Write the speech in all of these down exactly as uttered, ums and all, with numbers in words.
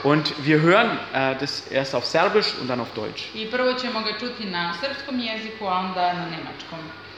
Und wir hören äh, das erst auf Serbisch und dann auf Deutsch. I prvo ćemo ga čuti na srpskom jeziku, a onda na nemačkom.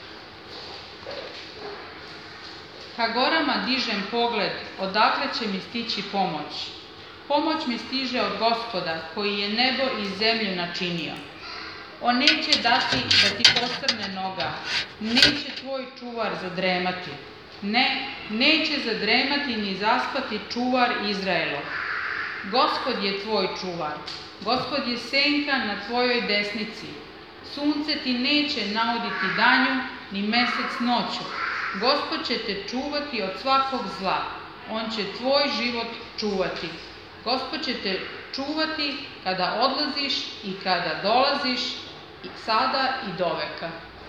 Ka gorama dižem pogled, odakle će mi stići pomoć. Pomoć mi stiže od Gospoda, koji je nebo i zemlju načinio. On neće dati da ti postrne noga, neće tvoj čuvar zadremati. Ne, neće zadremati ni zaspati čuvar Izraelov. Gospod je tvoj čuvar, Gospod je senka na tvojoj desnici. Sunce ti neće nauditi danju, ni mesec noću. Gospod će te čuvati od svakog zla, on će tvoj život čuvati. Gospod će te čuvati kada odlaziš i kada dolaziš, i sada i doveka.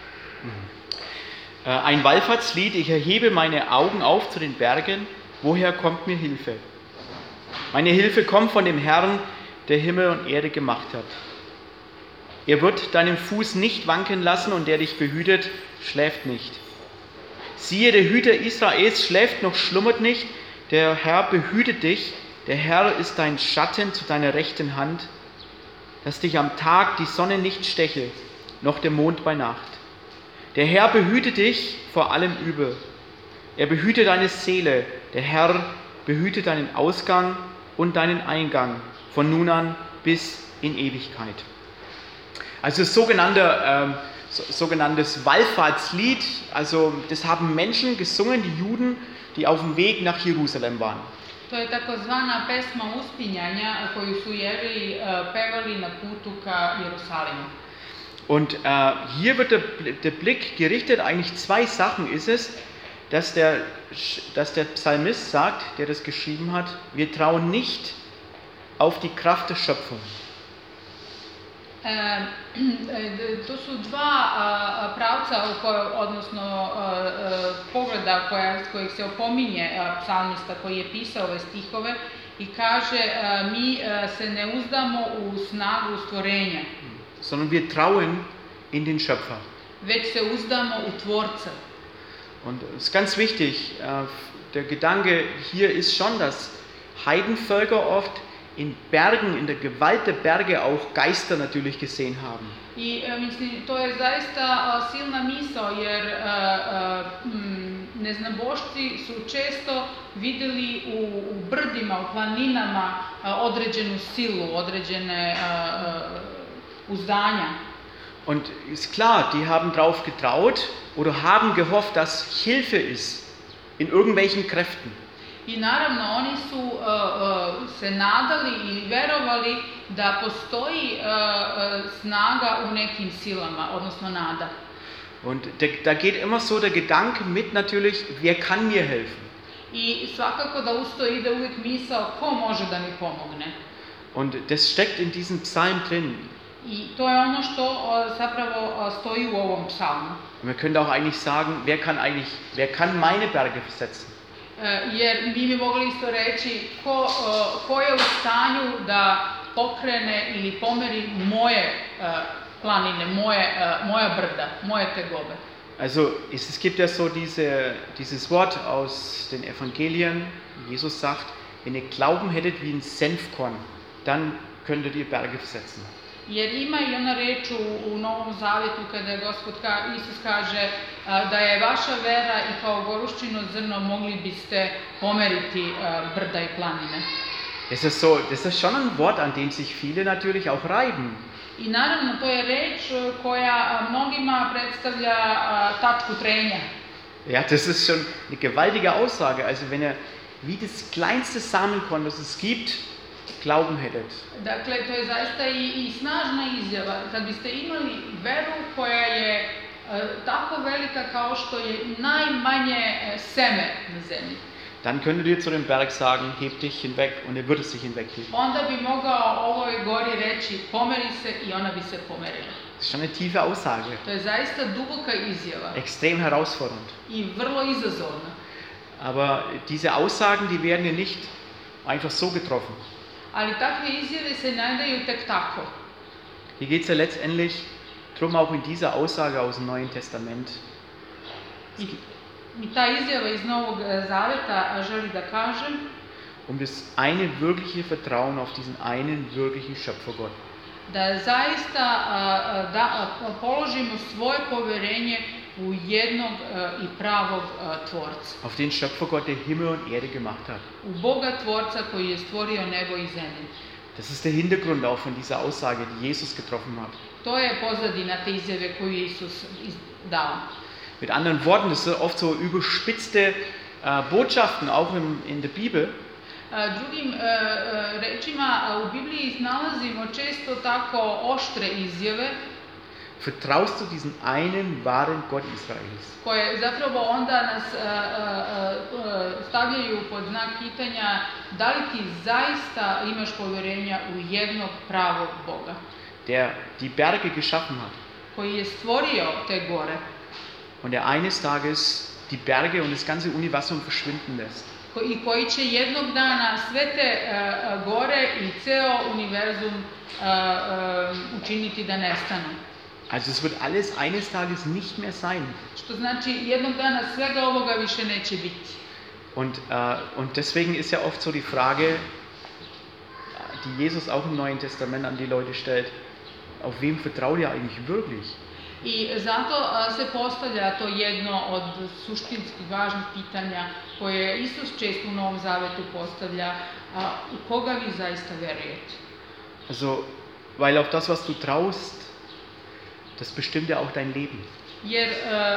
Ein Wallfahrtslied, ich erhebe meine Augen auf zu den Bergen, woher kommt mir Hilfe? Meine Hilfe kommt von dem Herrn, der Himmel und Erde gemacht hat. Er wird deinen Fuß nicht wanken lassen und der dich behütet, schläft nicht. Siehe, der Hüter Israels schläft noch, schlummert nicht, der Herr behütet dich, der Herr ist dein Schatten zu deiner rechten Hand, dass dich am Tag die Sonne nicht steche, noch der Mond bei Nacht. Der Herr behüte dich vor allem Übel. Er behüte deine Seele, der Herr behüte deinen Ausgang und deinen Eingang von nun an bis in Ewigkeit. Also das sogenannte, äh, so, sogenanntes Wallfahrtslied, also das haben Menschen gesungen, die Juden, die auf dem Weg nach Jerusalem waren. To je takozvana pesma uspinjanja koju su Jevreji uh, pevali na putu ka Jerusalimu. Und äh, hier wird der, der Blick gerichtet, eigentlich zwei Sachen ist es, dass der, dass der Psalmist sagt, der das geschrieben hat, wir trauen nicht auf die Kraft der Schöpfung. E, to su dva a, pravca, u koje, odnosno a, a, pogleda koja, kojih se opominje a, psalmista koji je pisao ove stihove i kaže a, mi a, se ne uzdamo u snagu stvorenja, sondern wir trauen in den Schöpfer. Već se uzdamo u Tvorca. Und es ist ganz wichtig, der Gedanke hier ist schon, dass Heidenvölker oft in Bergen, in der Gewalt der Berge auch Geister natürlich gesehen haben. I mislim, to je zaista silna misao, jer neznabošci su često vidjeli u, u brdima, u planinama određenu silu, određene uzdanja. Und ist klar, die haben darauf getraut oder haben gehofft, dass Hilfe ist in irgendwelchen Kräften. I naravno oni su uh, uh, se nadali i verovali da postoji uh, uh, snaga u nekim silama, odnosno nada. Und der, da geht immer so der Gedanke mit natürlich, wer kann mir helfen? I svakako da uz to ide uvijek misao ko može da mi pomogne. Und das steckt in diesem Psalm drin. I to je ono što uh, zapravo uh, stoji u ovom psalmu. Und wir können auch eigentlich sagen, wer kann eigentlich, wer kann meine Berge versetzen? Jer mi bi mogli isto reći ko, uh, ko je u stanju da pokrene ili pomeri moje uh, planine, moje, uh, moja brda, moje tegobe. Also es, es gibt ja so diese, dieses Wort aus den Evangelien, Jesus sagt, wenn ihr Glauben hättet wie ein Senfkorn, dann könntet ihr Berge versetzen. Jer ima i ona reč u, u Novom Zavjetu kada je Gospod ka, Isus kaže a, da je vaša vera i kao goruščino zrno mogli biste pomeriti a, brda i planine. Das ist so, das ist schon ein Wort, an dem sich viele natürlich auch reiben. I naravno to je reč koja mnogima predstavlja a, tačku trenja. Ja, das ist schon eine gewaltige Aussage. Also wenn ihr wie das kleinste Samenkorn, das es gibt, Glauben hättet. Dakle, to je zaista i, i snažna izjava. Kad biste imali veru koja je e, tako velika kao što je najmanje e, seme na zemlji, dann könntet ihr zu dem Berg sagen, heb dich hinweg, und er würde sich hinwegheben. onda bi mogao ovoj gori reći pomeri se i ona bi se pomerila. Das ist schon eine tiefe Aussage. To je zaista duboka izjava. Extrem herausfordernd. I vrlo izazovna. Aber diese Aussagen, die werden ja nicht einfach so getroffen. Ali takve izjave se ne daju tek tako. Hier geht es ja letztendlich darum, auch in dieser Aussage aus dem Neuen Testament. I, i ta izjava iz Novog Zaveta želi da kažem um das eine wirkliche Vertrauen auf diesen einen wirklichen Schöpfergott. Da zaista a, a, da a, položimo svoje poverenje u jednog a, i pravog a, Tvorca. Auf den Schöpfergott, der Himmel und Erde gemacht hat. U Boga Tvorca koji je stvorio nebo i zemlju. Das ist der Hintergrund auch von dieser Aussage, die Jesus getroffen hat. To je pozadina te izjave koju je Isus iz- dao. Mit anderen Worten, das sind oft so überspitzte äh, Botschaften, auch in, in der Bibel. A, Drugim e, e, rečima, a, u Bibliji nalazimo često tako oštre izjave Vertraust du diesen einen wahren Gott Israels? koje zapravo onda nas e, e, e, stavljaju pod znak pitanja da li ti zaista imaš povjerenja u jednog pravog Boga Der die Berge geschaffen hat koji je stvorio te gore und der eines Tages die Berge und das ganze Universum verschwinden lässt. ko- i koji će jednog dana sve te e, e, gore i ceo univerzum e, e, učiniti da nestanu. Also es wird alles eines Tages nicht mehr sein. Što znači jednog dana svega ovoga više neće biti. Und, äh, und deswegen ist ja oft so die Frage, die Jesus auch im Neuen Testament an die Leute stellt, auf wem vertraut ihr eigentlich wirklich? I zato a, se postavlja to jedno od suštinski važnih pitanja koje Isus često u Novom Zavetu postavlja, a, u koga vi zaista verujete. Also, weil auf das, was du traust, das bestimmt ja auch dein Leben. Jer e, e,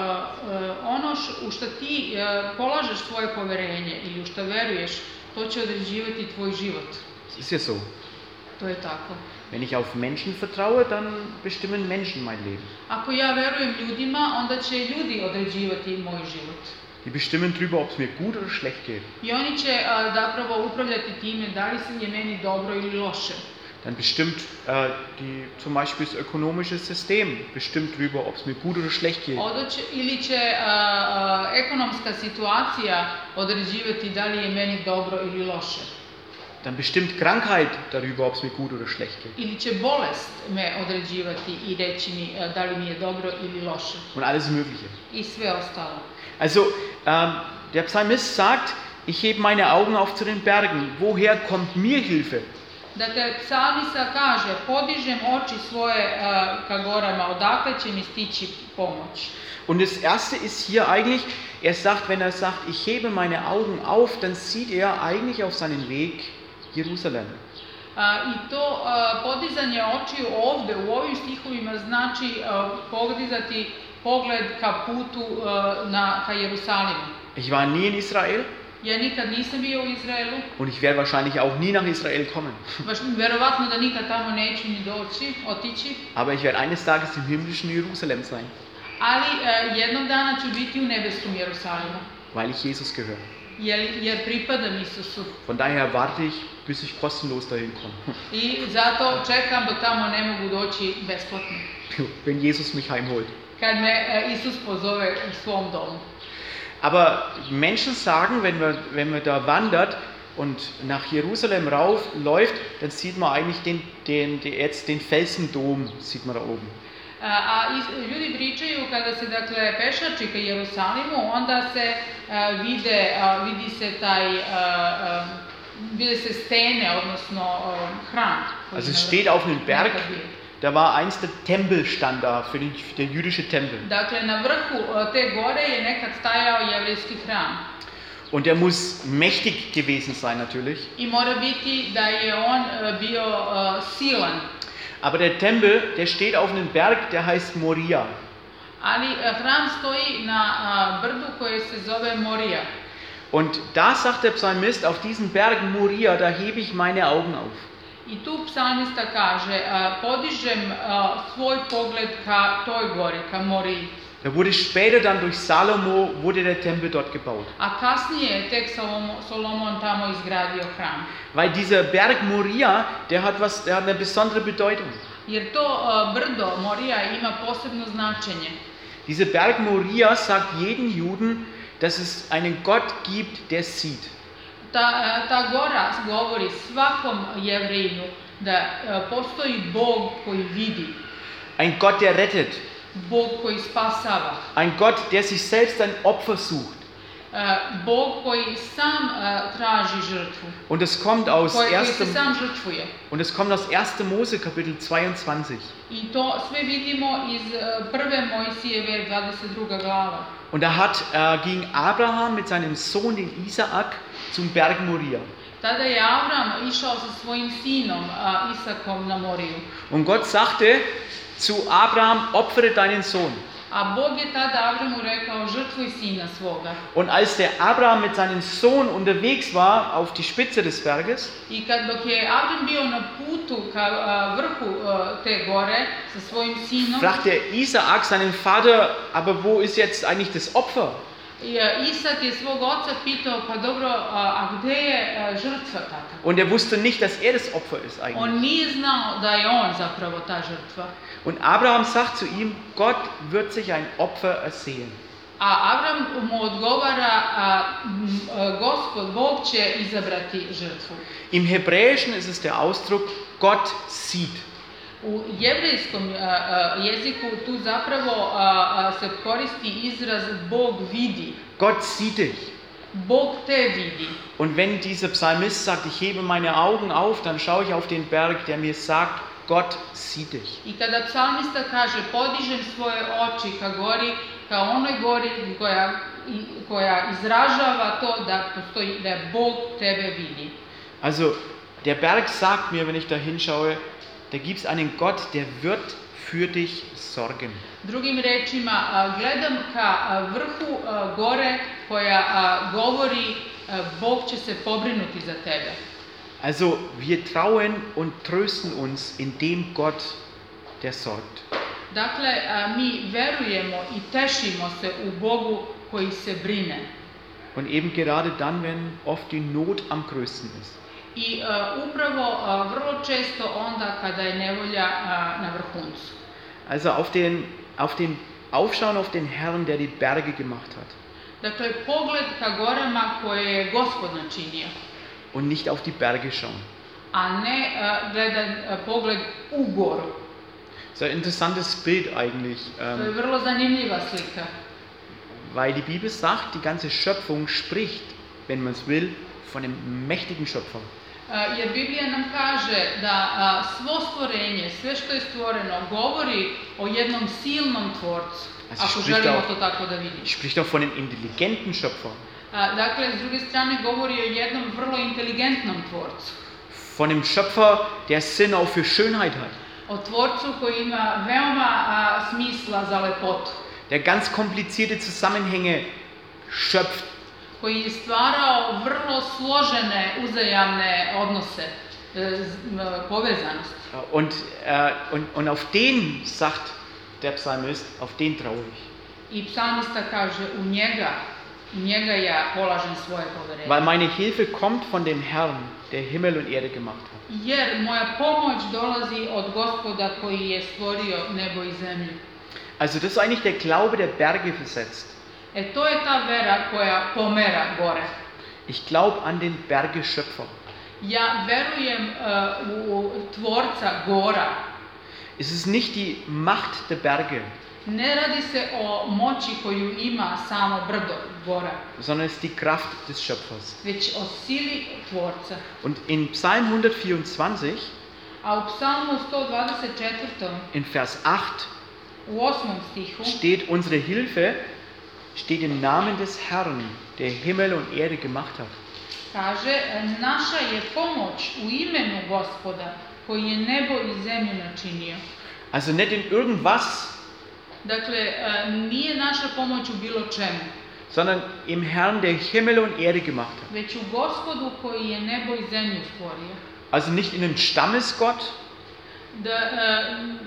e, ono š, u što ti e, polažeš svoje poverenje ili u što veruješ, to će određivati tvoj život. Das ist ja so. To je tako. Wenn ich auf Menschen vertraue, dann bestimmen Menschen mein Leben. Ako ja verujem ljudima, onda će ljudi određivati moj život. Die bestimmen darüber, ob es mir gut oder schlecht geht. I oni će a, zapravo upravljati time da li se je meni dobro ili loše. Dann bestimmt äh, die, zum Beispiel das ökonomische System bestimmt darüber, ob es mir gut oder schlecht geht. Odo će, ili će a, a, ekonomska situacija određivati da li je meni dobro ili loše. Dann bestimmt Krankheit darüber, ob es mir gut oder schlecht geht. Ili će bolest me određivati i reći mi a, da li mi je dobro ili loše. Und alles Mögliche. I sve ostalo. Also, ähm, der Psalmist sagt, ich hebe meine Augen auf zu den Bergen. Woher kommt mir Hilfe? Dakle, psalmista kaže, podižem oči svoje a, ka gorama, odakle će mi stići pomoć. Und das erste ist hier eigentlich, er sagt, wenn er sagt, ich hebe meine Augen auf, dann sieht er eigentlich auf seinen Weg Jerusalem. A, I to a, podizanje očiju ovde u ovim stihovima znači a, podizati pogled ka putu a, na, ka Jerusalimu. Ich war nie in Israel Ja nikad nisam bio u Izraelu, und ich werde wahrscheinlich auch nie nach Israel kommen. baš verovatno da nikad tamo neću ni doći, otići, Aber ich werde eines Tages im himmlischen Jerusalem sein, ali a, jednog dana ću biti u nebeskom Jerusalimu, weil ich Jesus gehöre. jer, jer pripadam Isusu. Von daher warte ich, bis ich kostenlos dahin komme. I zato čekam dok tamo ne mogu doći besplatno. Wenn Jesus mich heimholt. Kad me e, Isus pozove u svom domu. Aber Menschen sagen, wenn man, wenn man da wandert und nach Jerusalem rauf läuft, dann sieht man eigentlich den, den, den, jetzt den Felsendom, sieht man da oben. A, a is- ljudi pričaju kada se dakle pešači ka Jerusalimu, onda se a, vide, a, vidi se taj, a, a, vide se stene, odnosno a, hram. koji Also je es na- steht auf einem Berg, nekad bio. da war einst der Tempel, stand da, für den, der jüdische Tempel. Dakle, na vrhu a, te gore je nekad stajao jevrejski hram. Und der muss mächtig gewesen sein natürlich. I mora biti da je on a, bio a, silan. Aber der Tempel, der steht auf einem Berg, der heißt Moria. Ali a, hram stoji na a, brdu koje se zove Morija. Und da sagt der Psalmist, auf diesen Berg Moria, da hebe ich meine Augen auf. I tu psalmista kaže, a, podižem a, svoj pogled ka toj gori, ka Moriji. Da wurde später dann durch Salomo, wurde der Tempel dort gebaut. A kasnije je tek Salomo, Solomon tamo izgradio hram. Weil dieser Berg Moria, der hat, was, der hat eine besondere Bedeutung. Jer to a, brdo Morija ima posebno značenje. Dieser Berg Moria sagt jedem Juden, dass es einen Gott gibt, der sieht. Ta, a, ta gora govori svakom jevrejinu da a, postoji Bog koji vidi, Ein Gott, der rettet. Bog koji spasava, Ein Gott, der sich selbst ein Opfer sucht. Bog koji sam uh, traži žrtvu. Und es kommt aus Koji, koji se erstem sam žrtvuje. Und es kommt aus erster Mose Kapitel zweiundzwanzig. I to sve vidimo iz uh, prve Mojsijeve dvadeset druga glava. Und da hat äh, ging Abraham mit seinem Sohn den Isaak zum Berg Moria. Tada je Avram išao sa svojim sinom uh, Isakom na Moriju. Und Gott sagte zu Abraham, opfere deinen Sohn. A Bog je tada Avramu rekao, žrtvuj sina svoga. Und als der Abraham mit seinem Sohn unterwegs war auf die Spitze des Berges, I kad dok je Avram bio na putu ka uh, vrhu uh, te gore sa svojim sinom, fragte Isaak seinen Vater, aber wo ist jetzt eigentlich das Opfer? I, uh, Isak je svog oca pitao, pa dobro, uh, a gde je uh, žrtva tata? Und er wusste nicht, dass er das Opfer ist eigentlich. On nije znao da je on zapravo ta žrtva. Und Abraham sagt zu ihm, Gott wird sich ein Opfer ersehen. A Avram mu odgovara, a, m, a, Gospod, Bog će izabrati žrtvu. Im Hebräischen ist es der Ausdruck, Gott sieht. U jevrejskom a, a, jeziku tu zapravo a, a, se koristi izraz Bog vidi. Gott sieht dich. Bog te vidi. Und wenn dieser Psalmist sagt, ich hebe meine Augen auf, dann schaue ich auf den Berg, der mir sagt, Gott sieht dich. I kada psalmista kaže, podižem svoje oči ka gori, ka onoj gori koja, i, koja izražava to da postoji, da Bog tebe vidi. Also der Berg sagt mir, wenn ich da hinschaue, da gibt es einen Gott, der wird für dich sorgen. Drugim rečima, a, gledam ka a, vrhu a, gore koja a, govori, a, Bog će se pobrinuti za tebe. Also wir trauen und trösten uns in dem Gott, der sorgt. Dakle, a, mi verujemo i tešimo se u Bogu koji se brine. Und eben gerade dann, wenn oft die Not am größten ist. I a, upravo a, vrlo često onda kada je nevolja a, na vrhuncu. Also auf den, auf den Aufschauen auf den Herrn, der die Berge gemacht hat. Dakle, pogled ka gorama koje je Gospod načinio, Und nicht auf die Berge schauen. a ne a, gledan a, pogled u goru. Das ist ein interessantes Bild eigentlich, To je ähm, vrlo zanimljiva slika. weil die Bibel sagt, die ganze Schöpfung spricht, wenn man es will, von einem mächtigen Schöpfer. A, Jer Biblija nam kaže da a, svo stvorenje, sve što je stvoreno, govori o jednom silnom tvorcu, Also ako spricht želimo auch- to tako da vidimo. Spricht auch von einem intelligenten Schöpfer, A, Dakle, s druge strane govori o jednom vrlo inteligentnom tvorcu. von einem Schöpfer, der Sinn auch für Schönheit hat, O tvorcu koji ima veoma a, smisla za lepotu. der ganz komplizierte Zusammenhänge schöpft, Koji je stvarao vrlo složene uzajamne odnose, e, z- m, povezanost. und, äh, und, und auf den, sagt der Psalmist, auf den traue ich. I psalmista kaže, u njega, u njega ja polažem svoje poverenje. Weil meine Hilfe kommt von dem Herrn, der Himmel und Erde gemacht hat. Jer moja pomoć dolazi od Gospoda koji je stvorio nebo i zemlju. Also das ist eigentlich der Glaube, der Berge versetzt. E to je ta vera koja pomera gore. Ich glaube an den Bergeschöpfer. Ja verujem uh, u tvorca gora. Es ist nicht die Macht der Berge, Ne radi se o moći koju ima samo brdo gora, sondern es ist die Kraft des Schöpfers. već o sili tvorca. Und in Psalm hundertvierundzwanzig, A u psalmu sto dvadeset četiri. in Vers acht, u osmom stihu steht unsere Hilfe, steht im Namen des Herrn, der Himmel und Erde gemacht hat. kaže, naša je pomoć u imenu Gospoda koji je nebo i zemlju načinio. Also nicht in irgendwas, Dakle, e, nije naša pomoć u bilo čemu, sondern im Herrn, der Himmel und Erde gemacht hat. već u Gospodu koji je nebo i zemlju stvorio. Also nicht in einem Stammesgott, Da, e,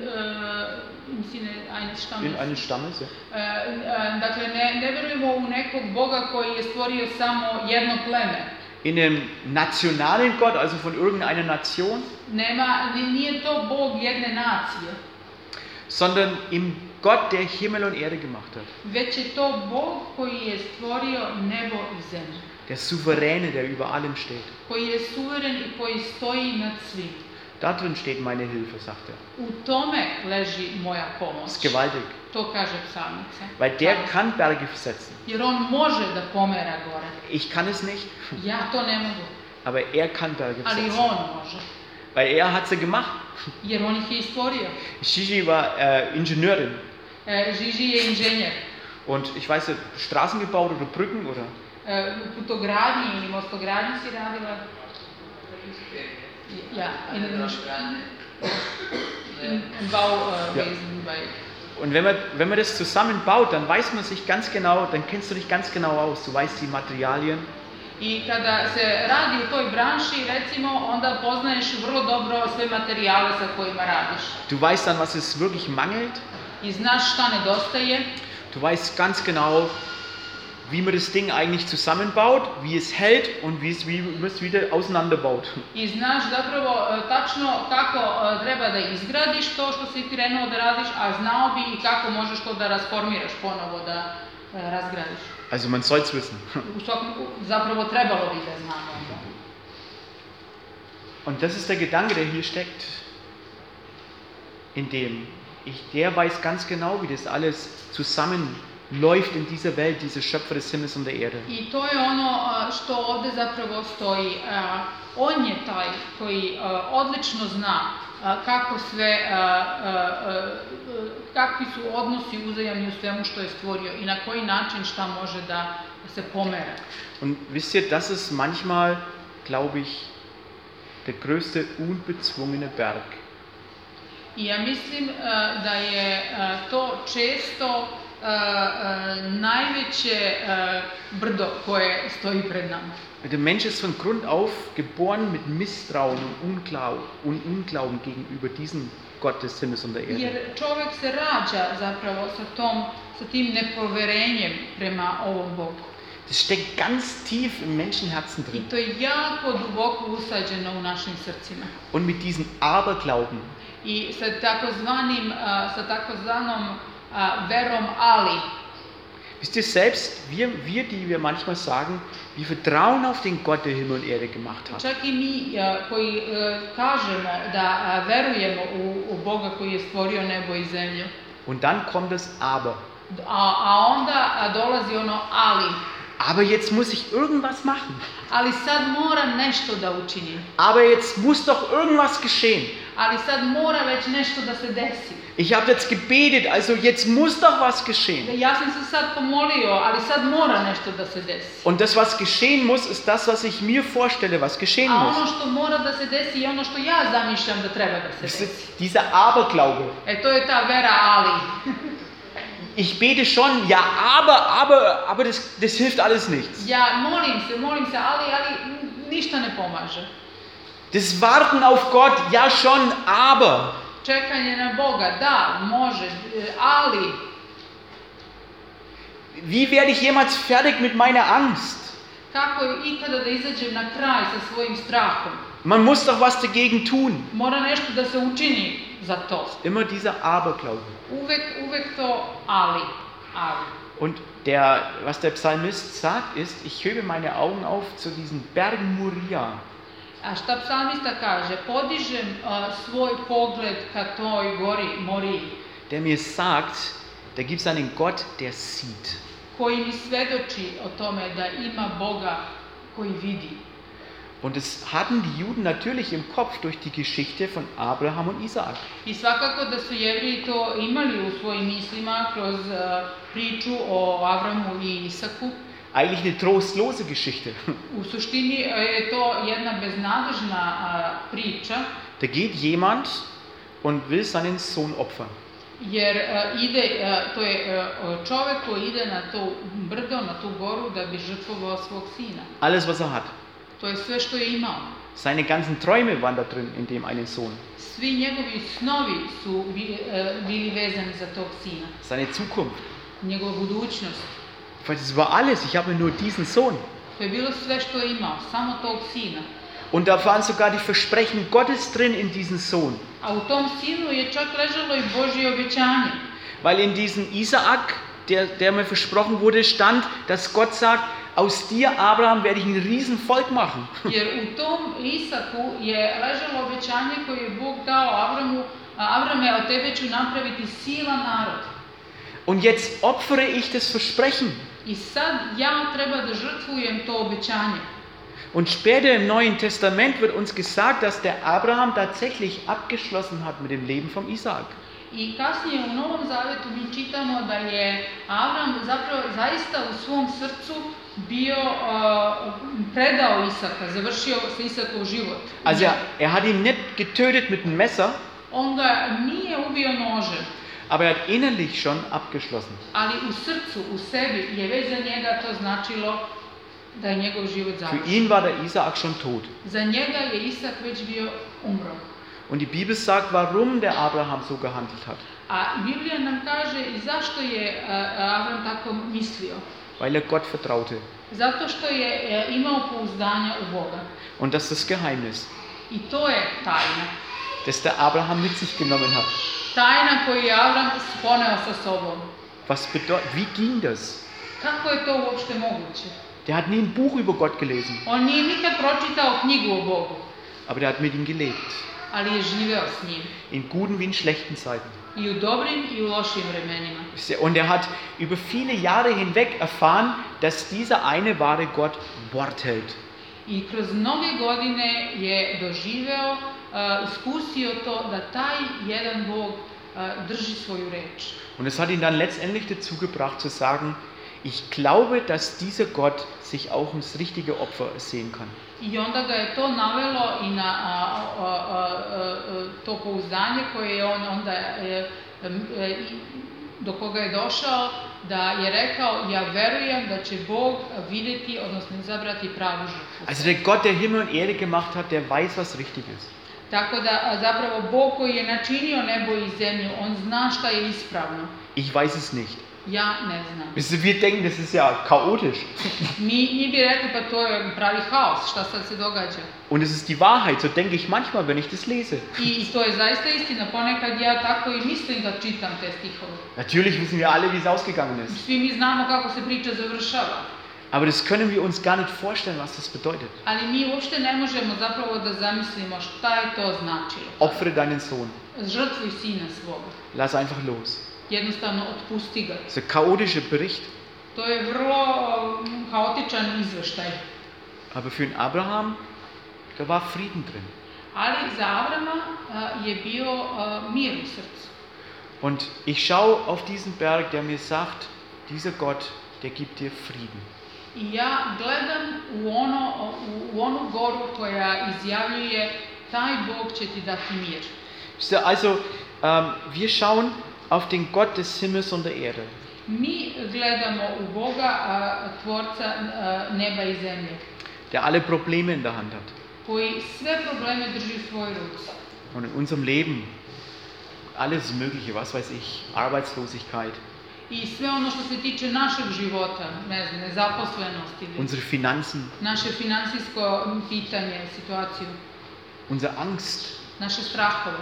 e, im Sinne eines Stammes. in eines Stammes, ja. E, e, dakle, ne, ne verujemo u nekog Boga koji je stvorio samo jedno pleme. In einem nationalen Gott, also von irgendeiner Nation, Nema, ni- nije to Bog jedne nacije, sondern im Gott, der Himmel und Erde gemacht hat. već je to Bog koji je stvorio nebo i zemlju. Der Souveräne, der über allem steht. Koji je suveren i koji stoji nad svim. Da drin steht meine Hilfe, sagt er. U tome leži moja Das pomoć. ist gewaltig. To kaže psalmica. Weil der kann Berge versetzen. Jer on može da pomera gore. Ich kann es nicht, Ja to ne mogu, aber er kann Berge ali versetzen. on može. Weil er hat sie gemacht. Jer on ih je stvorio. Gigi war äh, Ingenieurin. E, Žiži je inženjer. Und ich weiß nicht, Straßen gebaut oder Brücken oder? E, u putogradnji ili mostogradnji si radila? Ja, in, in, in Bauwesen bei. Und wenn man, wenn man das zusammenbaut, dann weiß man sich ganz genau, dann kennst du dich ganz genau aus. Du weißt die Materialien. I kada se radi u toj branši, recimo, onda poznaješ vrlo dobro sve materijale sa kojima radiš. Du weißt dann, was es wirklich mangelt. I znaš šta nedostaje. Du weißt ganz genau, wie man das Ding eigentlich zusammenbaut, wie es hält und wie es, wie man es wieder auseinanderbaut. I znaš zapravo e, tačno kako e, treba da izgradiš to što si krenuo da radiš, a znao bi i kako možeš to da rasformiraš ponovo, da e, razgradiš. Also man soll es wissen. U svakom, zapravo trebalo bi da znamo onda. Und das ist der Gedanke, der hier steckt. In dem ich, der weiß ganz genau, wie das alles zusammenläuft in dieser Welt, dieser Schöpfer des Himmels und der Erde. I to je ono e, što ovde zapravo stoji. E, On je taj koji e, odlično zna e, kako sve, e, e, e, kakvi su odnosi uzajamni u svemu što je stvorio i na koji način šta može da se pomera. Und wisst ihr, das ist manchmal, glaube ich, der größte unbezwungene Berg. I ja mislim e, da je e, to često e, e, najveće e, brdo koje stoji pred nama. Der Mensch ist von Grund auf geboren mit Misstrauen und Unglau- und Unglauben gegenüber diesem Gott des Himmels und der Erde. Jer čovjek se rađa zapravo sa, tom, sa tim nepoverenjem prema ovom Bogu. Das steckt ganz tief im Menschenherzen I drin. to je jako duboko usađeno u našim srcima. Und mit diesem Aberglauben, I sa takozvanim, a, sa takozvanom a, verom ali. wisst ihr selbst, wir, wir, die wir manchmal sagen, wir vertrauen auf den Gott, der Himmel und Erde gemacht hat. Čak i mi a, koji a, kažemo da a, verujemo u, u Boga koji je stvorio nebo i zemlju. Und dann kommt das Aber. A, a onda a, dolazi ono ali. Aber jetzt muss ich irgendwas machen. Ali sad moram nešto da učinim. Aber jetzt muss doch irgendwas geschehen. Ali sad mora već nešto da se desi. Ich habe jetzt gebetet, also jetzt muss doch was geschehen. Ja sam se sad pomolio, ali sad mora nešto da se desi. Und das, was geschehen muss, ist das, was ich mir vorstelle, was geschehen A muss. ono što mora da se desi je ono što ja zamišljam da treba da se Das desi. ist dieser Aberglaube. E to je ta vera ali. Ich bete schon, ja, aber, aber, aber das, das hilft alles nichts. Ja molim se, molim se, ali, ali ništa ne pomaže. Das Warten auf Gott, ja schon, aber. Čekanje na Boga, da, može, ali. Wie werde ich jemals fertig mit meiner Angst? Kako ikada da izađem na kraj sa svojim strahom? Man muss doch was dagegen tun. Mora nešto da se učini za to. Immer dieser Aberglaube. Uvek, uvek to ali, ali. Und der, was der Psalmist sagt, ist, ich hebe meine Augen auf zu diesen Bergen Moria. A šta psalmista kaže? Podižem uh, svoj pogled ka toj gori Moriji, Der mir sagt, da gibt es einen Gott, der sieht. koji mi svedoči o tome da ima Boga koji vidi. Und das hatten die Juden natürlich im Kopf durch die Geschichte von Abraham und Isaak. I svakako da su Jevriji to imali u svojim mislima kroz uh, priču o Avramu i Isaku. Eigentlich eine trostlose Geschichte. U suštini je to jedna beznadežna uh, priča, Da geht jemand und will seinen Sohn opfern. jer uh, ide, uh, to je uh, čovjek koji ide na to brdo, na tu goru da bi žrtvovao svog sina. Alles, was er hat. To je sve što je imao. Seine ganzen Träume waren da drin in dem einen Sohn. Svi njegovi snovi su bili, uh, bili vezani za tog sina. Seine Zukunft. Njegova budućnost. Das war alles. Ich habe nur diesen Sohn. To je bilo sve što je imao, samo tog sina. Und da waren sogar die Versprechen Gottes drin in diesen Sohn. A u tom sinu je čak ležalo i Božje obećanje. Weil in diesem Isaak, der, der mir versprochen wurde, stand, dass Gott sagt, aus dir, Abraham, werde ich ein Riesenvolk machen. Jer u tom Isaku je ležalo obećanje koje je Bog dao Avramu, Avrame, od tebe ću napraviti silan narod. Und jetzt opfere ich das Versprechen. I sad ja treba da žrtvujem to obećanje. Und später im Neuen Testament wird uns gesagt, dass der Abraham tatsächlich abgeschlossen hat mit dem Leben von Isaak. I kasnije u Novom Zavetu mi čitamo da je Avram zapravo zaista u svom srcu bio uh, predao Isaka, završio sa Isakov život. Also er, er hat ihn nicht getötet mit einem Messer, On ga nije ubio nožem, aber er hat innerlich schon abgeschlossen. ali u srcu, u sebi je već za njega to značilo da je njegov život Für završen. ihn war der Isaak schon tot. Za njega je Isak već bio umro. Und die Bibel sagt, warum der Abraham so gehandelt hat. A Biblija nam kaže i zašto je uh, Avram tako mislio. Weil er Gott vertraute. Zato što je uh, imao pouzdanja u Boga. Und das ist das Geheimnis, I to je tajna. das der Abraham mit sich genommen hat. Tajna koju je Avram poneo sa sobom. Was bedeutet, wie ging das? Kako je to uopšte moguće? Der hat nie ein Buch über Gott gelesen, On nije nikad pročitao knjigu o Bogu, aber der hat mit ihm gelebt. ali je živeo s njim. In guten wie in schlechten Zeiten. I u dobrim i u lošim vremenima. Und er hat über viele Jahre hinweg erfahren, dass dieser eine wahre Gott Wort hält. I kroz mnoge godine je doživeo, uh, iskusio to da taj jedan Bog uh, drži svoju reč. Und es hat ihn dann letztendlich dazu gebracht zu sagen, ich glaube, dass dieser Gott sich auch ins richtige Opfer sehen kann. I onda ga je to navelo i na a, a, a, a, to pouzdanje koje je on onda e, e, do koga je došao, da je rekao, ja verujem da će Bog vidjeti, odnosno izabrati pravu žrtvu. Also der Gott, der Himmel und Erde gemacht hat, der weiß, was richtig ist. Tako da a, zapravo Bog koji je načinio nebo i zemlju, on zna šta je ispravno. Ich weiß es nicht. Ja ne znam. Wisst ihr, wir denken, das ist ja chaotisch. Mi, mi bi rekli pa to je pravi haos, šta sad se događa. Und es ist die Wahrheit, so denke ich manchmal, wenn ich das lese. I, I to je zaista istina, ponekad ja tako i mislim da čitam te stihove. Natürlich wissen wir alle, wie es ausgegangen ist. Svi mi znamo kako se priča završava. Aber das können wir uns gar nicht vorstellen, was das bedeutet. Ali mi uopšte ne možemo zapravo da zamislimo šta je to značilo. Opfere deinen Sohn. Žrtvuj sina svoga. Lass einfach los. Jednostavno otpusti ga. Das ist ein chaotischer Bericht. To je vrlo um, haotičan izveštaj. Aber für den Abraham, da war Frieden drin. Ali za Avrama uh, je bio uh, mir u srcu. Und ich schaue auf diesen Berg, der mir sagt, dieser Gott, der gibt dir Frieden. I ja gledam u, ono, u, u onu goru koja izjavljuje taj Bog će ti dati mir. Wisst ihr, also, ähm, wir schauen auf den Gott des Himmels und der Erde. Mi gledamo u Boga, a, tvorca a, neba i zemlje, Der alle Probleme in der Hand hat. koji sve probleme drži u svojoj ruci. Und in unserem Leben alles Mögliche, was weiß ich, Arbeitslosigkeit, I sve ono što se tiče našeg života, ne znam, nezaposlenosti, unsere Finanzen, naše finansijsko pitanje, situaciju, unsere Angst, naše strahove.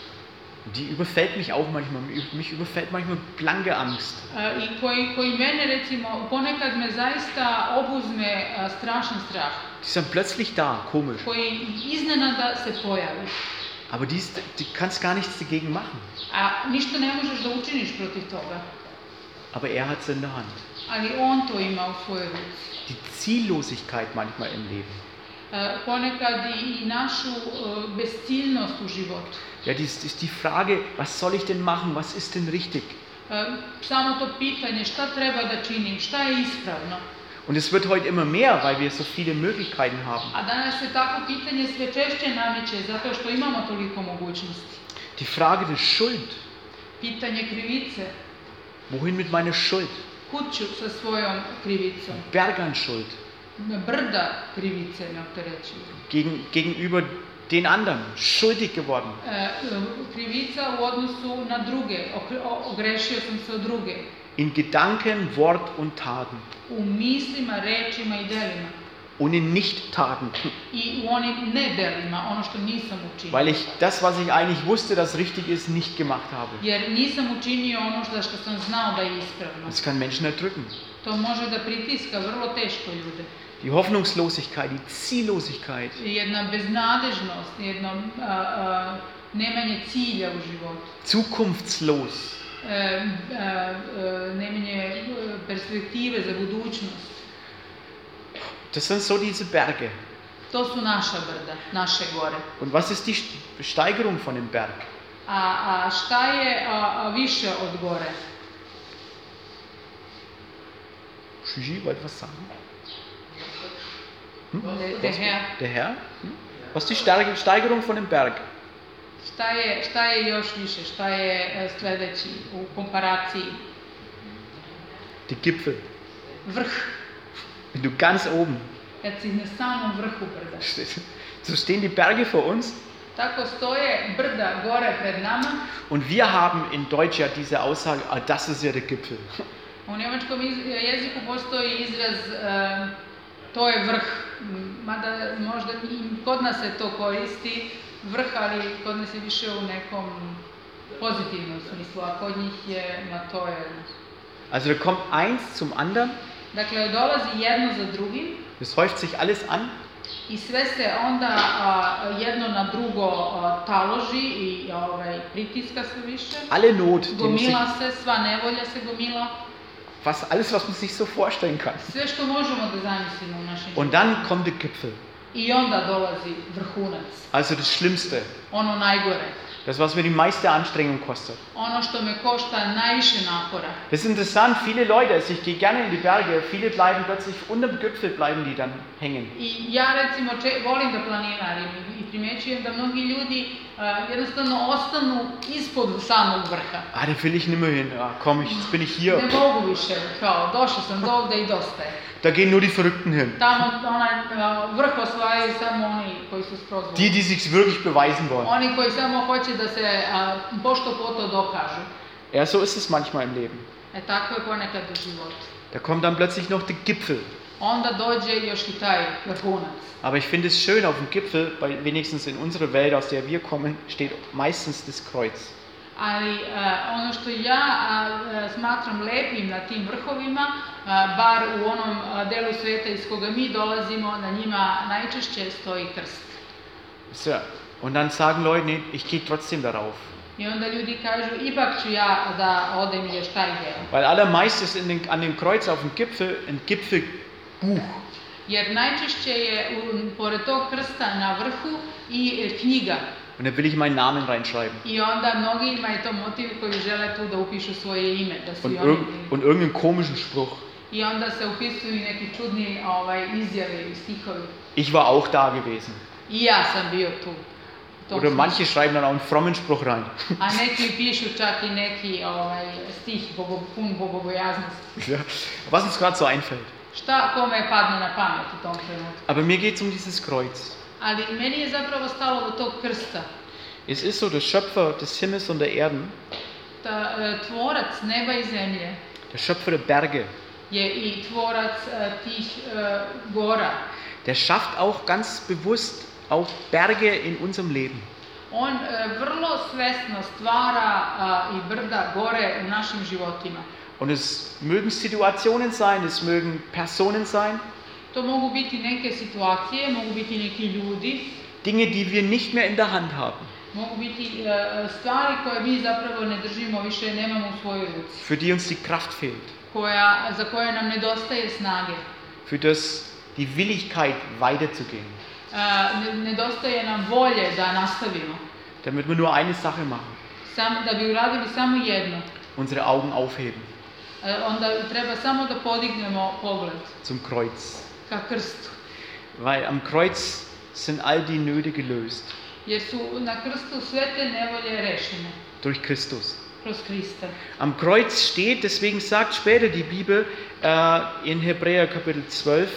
die überfällt mich auch manchmal. Mich überfällt manchmal blanke Angst. A, I koji, koji mene, recimo, ponekad me zaista obuzme a, strašan strah, Die ist dann plötzlich da, komisch. koji iznenada se pojavi. Aber die, ist, die kannst gar nichts dagegen machen. A ništa ne možeš da učiniš protiv toga, Aber er hat es in der Hand. ali on to ima u svojoj ruci. Die Ziellosigkeit manchmal im Leben. E, ponekad i, i našu e, bezciljnost u životu. Ja, die ist, ist die Frage, was soll ich denn machen? Was ist denn richtig? E, samo to pitanje šta treba da činim, šta je ispravno. Und es wird heute immer mehr, weil wir so viele Möglichkeiten haben. A danas se tako pitanje sve češće nameće zato što imamo toliko mogućnosti. Die Frage der Schuld. Pitanje krivice, Wohin mit meiner Schuld? kud ću sa svojom krivicom. Berg an Schuld. Brda krivice me opterećuju. Gegen, gegenüber den anderen. Schuldig geworden. E, krivica u odnosu na druge, Okre- o- ogrešio sam se od druge. In Gedanken, Wort und Taten. U mislima, rečima i delima. ohne Nichttaten. i u onim nedelima, ono što nisam učinio. Weil ich das, was ich eigentlich wusste, das richtig ist, nicht gemacht habe. Jer nisam učinio ono što, što sam znao da je ispravno. Das kann Menschen erdrücken. To može da pritiska vrlo teško ljude. Die Hoffnungslosigkeit, die Ziellosigkeit. Jedna beznadežnost, jedno a, a, nemanje cilja u životu. Zukunftslos. E, a, a, nemanje perspektive za budućnost. Das sind so diese Berge. To su naša brda, naše gore. Und was ist die Steigerung von dem Berg? A, a šta je a, a više od gore? Gigi, wollt was sagen? Hm? Der, der Herr. Der Herr? Hm? Was ist die Steigerung von dem Berg? Šta je, šta je još više? Šta je e, sljedeći u komparaciji? Die Gipfel. Vrh. Wenn du ganz oben Kad si na samom vrhu brda. stehst. So stehen die Berge vor uns. Tako stoje brda gore pred nama. Und wir haben in Deutsch ja diese Aussage, ah, das ist ja der Gipfel. U njemačkom iz, jeziku postoji izraz e, to je vrh. Mada možda i kod nas se to koristi vrh, ali kod nas je više u nekom pozitivnom smislu, a kod njih je na to je. Also da kommt eins zum anderen. Dakle, dolazi jedno za drugim. Es häuft sich alles an. I sve se onda a, jedno na drugo a, taloži i ovaj, pritiska sve više. Alle Not, die man sich, Gomila se, sva nevolja se gomila. was, alles, was man sich so vorstellen kann. Sve što možemo da zamislimo u našem Und dann kommt der Gipfel. I onda dolazi vrhunac. Also das Schlimmste. Ono najgore. Das, was mir die meiste Anstrengung kostet. Ono što me košta najviše napora. Das ist interessant, viele Leute, also ich gehe gerne in die Berge, viele bleiben plötzlich unter dem Gipfel, bleiben die dann hängen. I ja recimo če, volim da planinarim i primećujem da mnogi ljudi uh, jednostavno ostanu ispod samog vrha. Ah, da will ich nicht mehr hin, ah, komm, ich, jetzt bin ich hier. Ne mogu više, kao došao sam do ovde i dosta je. Da gehen nur die Verrückten hin. Tamo onaj uh, vrh osvajaju samo oni koji su skroz Die, volni. die sich wirklich beweisen wollen. Oni koji samo hoće da se uh, pošto poto dokažu. Ja, so ist es manchmal im Leben. E tako je ponekad u životu. Da kommt dann plötzlich noch der Gipfel. Onda dođe još i taj vrhunac. Aber ich finde es schön, auf dem Gipfel, weil wenigstens in unserer Welt, aus der wir kommen, steht meistens das Kreuz. Ali uh, ono što ja uh, smatram lepim na tim vrhovima, uh, bar u onom uh, delu sveta iz koga mi dolazimo, na njima najčešće stoji krst. So, und dann sagen Leute, nee, ich gehe trotzdem darauf. I onda ljudi kažu, ipak ću ja da odem još taj deo. Weil allermeist ist in den, an dem Kreuz auf dem Gipfel ein Gipfelbuch. Jer najčešće je u, pored tog krsta na vrhu i e, knjiga. Und da will ich meinen Namen reinschreiben. I onda mnogima je to motiv koji žele tu da upišu svoje ime, da su Und, i oni irg bili. und irgendeinen komischen Spruch. I onda se upisuju i neki čudni ovaj, izjave i stihovi. Ich war auch da gewesen. I ja sam bio tu. u tom Oder smislu. manche schreiben dann auch einen frommen Spruch rein. A neki pišu čak i neki ovaj, stih bogo, pun bogobojaznosti. Ja, was uns gerade so einfällt. Šta kome padne na pamet u tom trenutku. Aber mir geht es um dieses Kreuz. Ali meni je zapravo stalo do tog krsta. Es ist so, der Schöpfer des Himmels und der Erden, Ta, e, tvorac neba i zemlje der Schöpfer der Berge, je i tvorac e, tih e, gora. der schafft auch ganz bewusst auch Berge in unserem Leben. On e, vrlo svesno stvara a, i brda gore u našim životima. Und es mögen Situationen sein, es mögen Personen sein, To mogu biti neke situacije, mogu biti neki ljudi, Dinge, die wir nicht mehr in der Hand haben, mogu biti e, stvari koje mi zapravo ne držimo više, nemamo u svojoj ruci, für die uns die Kraft fehlt, koja, za koje nam nedostaje snage. für das die Willigkeit weiterzugehen, E, ne, nedostaje nam volje da nastavimo, damit wir nur eine Sache machen, Sam, da bi uradili samo jedno. unsere Augen aufheben E, onda treba samo da podignemo pogled zum Kreuz. ka krstu, Weil am Kreuz sind all die Nöte gelöst jer su na krstu sve te nevolje rešene durch Christus. kroz Krista. Am Kreuz steht, deswegen sagt später die Bibel äh, in Hebräer Kapitel zwölf,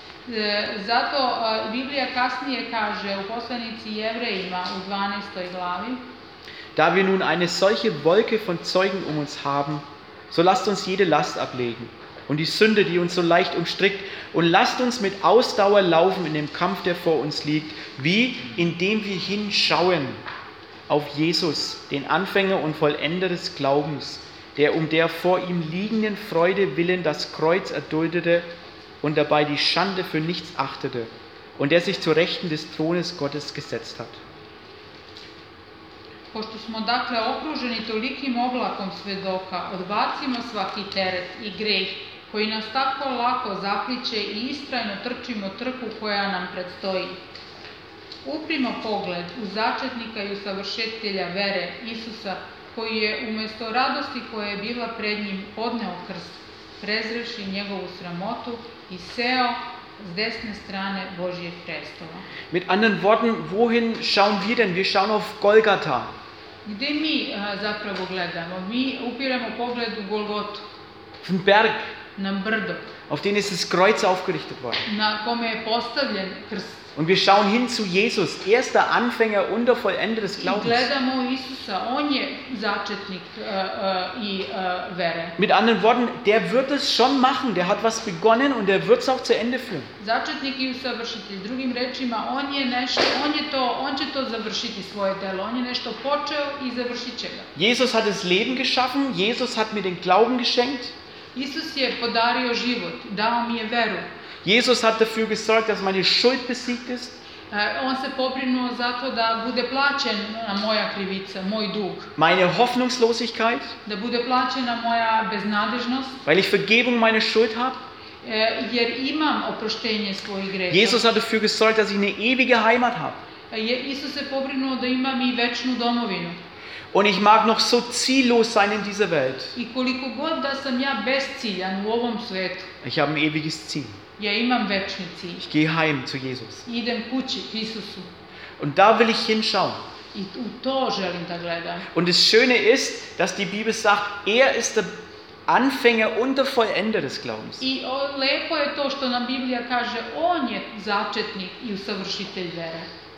E, zato e, Biblija kasnije kaže u poslanici Jevrejima u dvanaestoj glavi: da wir nun eine solche Wolke von Zeugen um uns haben, so lasst uns jede Last ablegen und die Sünde, die uns so leicht umstrickt. Und lasst uns mit Ausdauer laufen in dem Kampf, der vor uns liegt. Wie? Indem wir hinschauen auf Jesus, den Anfänger und Vollender des Glaubens, der um der vor ihm liegenden Freude willen das Kreuz erduldete und dabei die Schande für nichts achtete und der sich zur Rechten des Thrones Gottes gesetzt hat. Pošto smo dakle okruženi tolikim oblakom svedoka, odbacimo svaki teret i greh koji nas tako lako zapliće i istrajno trčimo trku koja nam predstoji. Uprimo pogled u začetnika i usavršitelja vere Isusa, koji je umjesto radosti koja je bila pred njim podneo krst, prezrevši njegovu sramotu i seo s desne strane Božjeg prestola. Mit anderen Worten, wohin schauen wir denn? Wir schauen auf Golgatha. Gde mi a, zapravo gledamo? Mi upiremo pogled u Golgotu, Auf den Berg, na brdo, auf den ist das Kreuz aufgerichtet worden. na kome je postavljen krst. Und wir schauen hin zu Jesus, erster Anfänger und der Vollender des I Glaubens. gledamo Isusa, on je začetnik a, a, i a, vere. Mit anderen Worten, der wird es schon machen, der hat was begonnen und der wird es auch zu Ende führen. Začetnik i usavršitelj. Drugim rečima, on je nešto, on je to, on će to završiti svoje delo. On je nešto počeo i završit će ga. Jesus hat das Leben geschaffen, Jesus hat mir den Glauben geschenkt. Isus je podario život, dao mi je veru. Jesus hat dafür gesorgt, dass meine Schuld besiegt ist. E, On se pobrinuo zato da bude plaćena moja krivica, moj dug. Meine Hoffnungslosigkeit, Da bude plaćena moja beznadežnost, weil ich Vergebung meiner Schuld habe. e, jer imam oproštenje svojih greha. Jesus hat dafür gesorgt, dass ich eine ewige Heimat habe. E, je- Isus se pobrinuo da imam i večnu domovinu. Und ich mag noch so ziellos sein in dieser Welt. I koliko god da sam ja besciljan u ovom svetu, Ich habe ein ewiges Ziel. ja imam večni cilj. Ich gehe heim zu Jesus. Idem kući k Isusu Und da will ich hinschauen. i u to želim da gledam. Und das Schöne ist, dass die Bibel sagt, er ist der Anfänger und der Vollender des Glaubens. I o, lepo je to što nam Biblija kaže, on je začetnik i usavršitelj vere.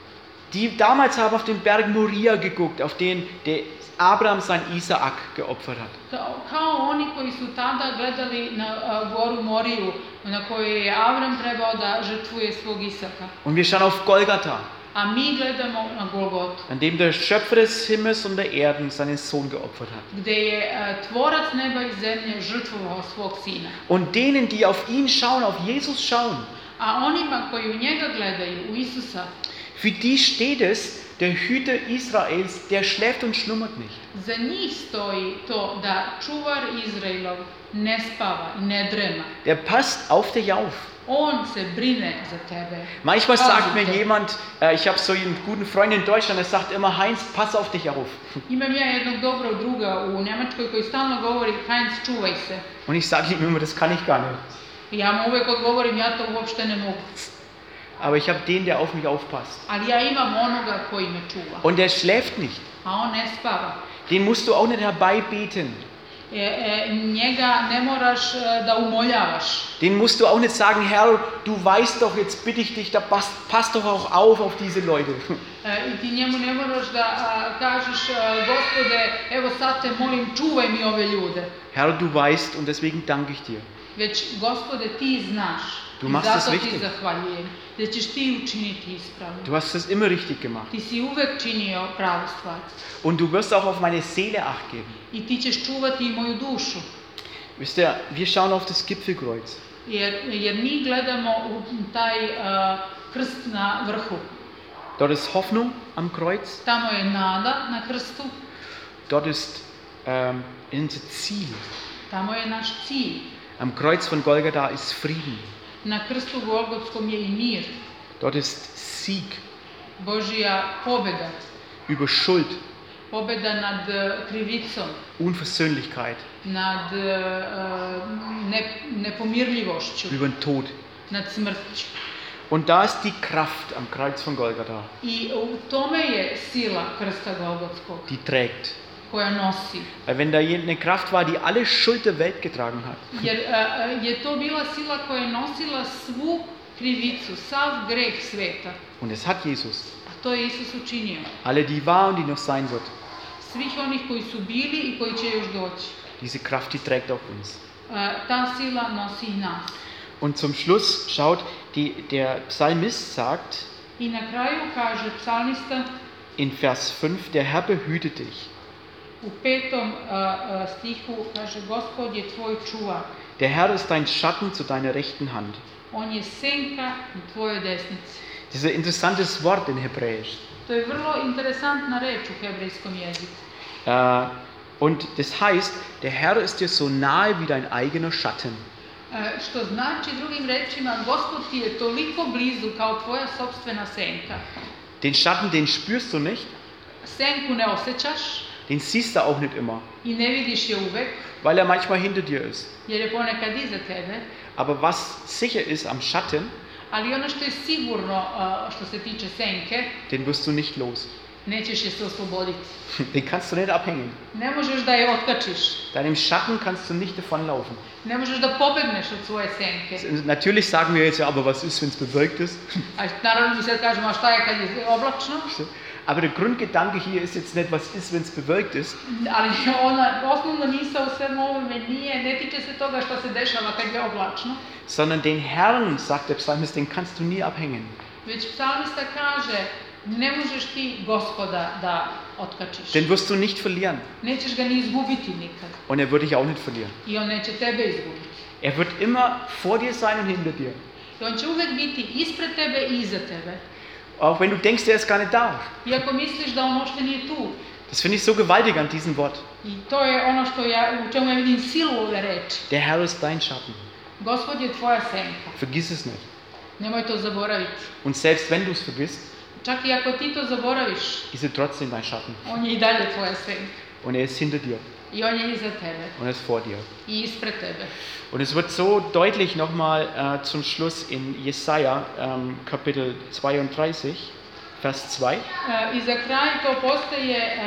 Die damals haben auf den Berg Moria geguckt, auf den der Abraham sein Isaak geopfert hat. Kao, kao oni koji su tada gledali na a, goru Moriju na kojoj je Avram trebao da žrtvuje svog Isaka. Und wir schauen auf Golgatha, A mi gledamo na Golgotu, an dem der Schöpfer des Himmels und der Erden seinen Sohn geopfert hat. gde je a, tvorac neba i zemlje žrtvovao svog sina. Und denen, die auf ihn schauen, auf Jesus schauen, A onima koji u njega gledaju, u Isusa, für die steht es, der Hüter Israels, der schläft und schlummert nicht. za njih stoji to da čuvar Izraelov ne spava i ne drema. Der passt auf dich auf. On se brine za tebe. Manchmal sagt mir Pazite. jemand, äh, ich habe so einen guten Freund in Deutschland, der sagt immer, Heinz, pass auf dich auf. Imam ja jednog dobrog druga u Njemačkoj koji stalno govori, Heinz, čuvaj se. Und ich sage ihm immer, das kann ich gar nicht. I ja mu uvek odgovorim, ja to uopšte ne mogu. Aber ich habe den, der auf mich aufpasst. Ali ja imam onoga koji me čuva. Und der schläft nicht. A on ne spava. Den musst du auch nicht herbeibeten. E, e, njega ne moraš e, da umoljavaš. Den musst du auch nicht sagen, Herr, du weißt doch, jetzt bitte ich dich, da pass, pass doch auch auf auf diese Leute. E, I ti njemu ne moraš da a, kažeš, a, Gospode, evo sad te molim, čuvaj mi ove ljude. Herr, du weißt und deswegen danke ich dir. Već, Gospode, ti znaš. Du I machst es zato ti richtig. zahvaljujem. Da ćeš ti učiniti ispravno. Du hast es immer richtig gemacht. Ti si uvek činio pravu stvar. Und du wirst auch auf meine Seele acht geben. I ti ćeš čuvati i moju dušu. Wisst ihr, wir schauen auf das Gipfelkreuz. Jer, jer mi gledamo u taj a, krst na vrhu. Dort ist Hoffnung am Kreuz. Tamo je nada na krstu. Dort ist ähm, unser Ziel. Tamo je naš cilj. Am Kreuz von Golgatha ist Frieden. Na krstu Golgotskom je i mir. Dort ist Sieg Božja pobeda. über Schuld, Pobeda nad e, krivicom. Unversöhnlichkeit, Nad e, ne, nepomirljivošću. über den Tod. Nad smrću. Und da ist die Kraft am Kreuz von Golgatha, I u tome je sila krsta Golgotskog die trägt. koja nosi. Weil wenn da eine Kraft war, die alle Schuld der Welt getragen hat, Jer e, je to bila sila koja je nosila svu krivicu, sav greh sveta. und es hat Jesus, A to je Isus učinio. alle die war und die noch sein wird, Svih onih koji su bili i koji će još doći. diese Kraft, die trägt auch uns. e, ta sila nosi i nas. Und zum Schluss schaut, die, der Psalmist sagt I na kraju kaže psalmista in Vers fünf, der Herr behüte dich. u petom e, e, stihu kaže Gospod je tvoj čuvar. Der Herr ist dein Schatten zu deiner rechten Hand. On je senka na tvojoj desnici. Das ist ein interessantes Wort in Hebräisch. To je vrlo interesantna reč u hebrejskom jeziku. Äh, und das heißt, der Herr ist dir so nahe wie dein eigener Schatten. E, što znači drugim rečima, Gospod ti je toliko blizu kao tvoja sopstvena senka. Den Schatten, den spürst du nicht, Senku ne osjećaš den siehst du auch nicht immer, i ne vidiš je uvek, weil er manchmal hinter dir ist. jer je ponekad iza tebe, Aber was sicher ist am Schatten, ali ono što je sigurno e, što se tiče senke, den wirst du nicht los. nećeš je se osloboditi. Den kannst du nicht abhängen. Ne možeš da je otkačiš. Deinem Schatten kannst du nicht davonlaufen. Ne možeš da pobegneš od svoje senke. Natürlich sagen wir jetzt ja, aber was ist, wenn es bewölkt ist? A naravno mi sad kažemo, a šta je kad je oblačno? Aber der Grundgedanke hier ist jetzt nicht, was ist, wenn es bewölkt ist, Ali ona osnovna misao u svemu ovome nije, ne tiče se toga što se dešava kad je oblačno, sondern den Herrn, sagt der Psalmist, den kannst du nie abhängen. već psalmista kaže, ne možeš ti Gospoda da otkačiš. Den wirst du nicht verlieren. Nećeš ga ni izgubiti nikad. Und er wird dich auch nicht verlieren. I on neće tebe izgubiti. Er wird immer vor dir sein und hinter dir. I on će uvek biti ispred tebe i iza tebe. Auch wenn du denkst, er ist gar nicht da. Iako misliš da on uopšte nije tu. Das finde ich so gewaltig an diesem Wort. I to je ono što ja, u čemu ja vidim silu ove reči. Der Herr ist dein Schatten. Gospod je tvoja senka. Vergiss es nicht. Nemoj to zaboraviti. Und selbst wenn du es vergisst, Čak i ako ti to zaboraviš, ist er trotzdem dein Schatten. on je i dalje tvoja senka. Und er ist hinter dir. I on je iza tebe. Und er ist vor dir. I ispred tebe. Und es wird so deutlich nochmal äh, zum Schluss in Jesaja, ähm, Kapitel zweiunddreißig, Vers zwei. E, I za kraj to postaje e,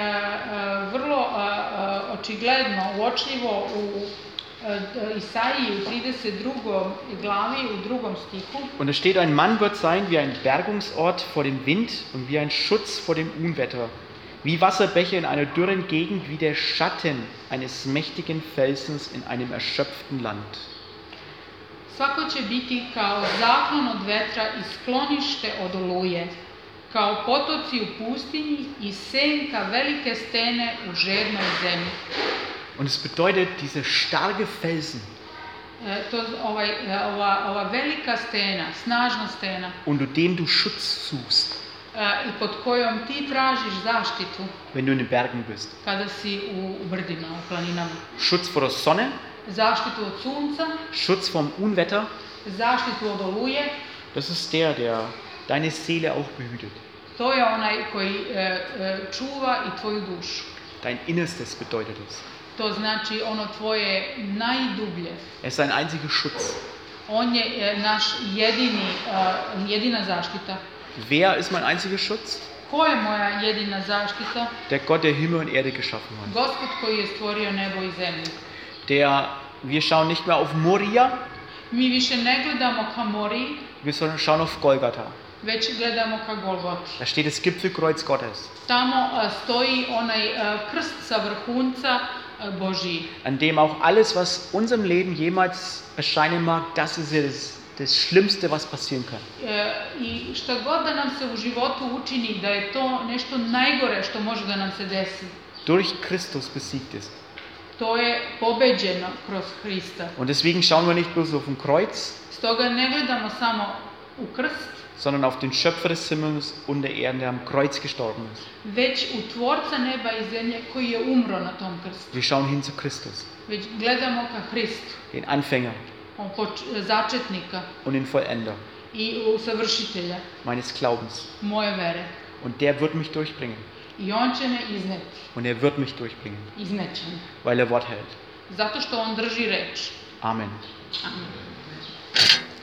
e, vrlo e, e, očigledno, uočljivo u e, Isaiji u trideset drugoj glavi, u drugom stihu. Und da steht, ein Mann wird sein wie ein Bergungsort vor dem Wind und wie ein Schutz vor dem Unwetter, wie Wasserbäche in einer dürren Gegend, wie der Schatten eines mächtigen Felsens in einem erschöpften Land. Svako će biti kao zaklon od vetra i sklonište od oluje, kao potoci u pustinji i senka velike stene u žednoj zemlji. Und es bedeutet, diese starke Felsen, E, to, ovaj, e, ova, ova velika stena, snažna stena, unter dem du Schutz suchst, e, i pod kojom ti tražiš zaštitu wenn du in den Bergen bist. kada si u, u brdima, u planinama. Schutz vor der Sonne, Zaštitu od sunca, Schutz vom Unwetter, zaštitu od oluje, das ist der, der deine Seele auch behütet. to je onaj koji e, e, čuva i tvoju dušu. Dein Innerstes bedeutet es. To znači ono tvoje najdublje. Er ist ein einziger Schutz. On je e, naš jedini, e, jedina zaštita. Wer ist mein einziger Schutz? Ko je moja jedina zaštita? Der Gott, der Himmel und Erde geschaffen hat. Gospod koji je stvorio nebo i zemlju. Der, wir schauen nicht mehr auf Moria, Mi više ne gledamo ka Moriji, wir sollen schauen auf Golgatha. već gledamo ka Golgoti. Da steht das Gipfelkreuz Gottes, Tamo a, stoji onaj a, krst sa vrhunca a, Božji, an dem auch alles, was unserem Leben jemals erscheinen mag, das ist ja das, das Schlimmste, was passieren kann. e, i šta god da nam se u životu učini, da je to nešto najgore što može da nam se desi. Durch Christus besiegt ist. To je pobeđeno kroz Hrista. Und deswegen schauen wir nicht bloß auf ein Kreuz, Stoga ne gledamo samo u krst, sondern auf den Schöpfer des Himmels und der Erde, der am Kreuz gestorben ist. već u tvorca neba i zemlje koji je umro na tom krstu. Wir schauen hin zu Christus, Već gledamo ka Hristu, den Anfänger on poč- začetnika und den Vollender i usavršitelja meines Glaubens. moje vere. Und der wird mich durchbringen. I on će me izneti, Und er wird mich durchbringen, izneće me. weil er Wort hält. Zato što on drži reč. Amen. Amen.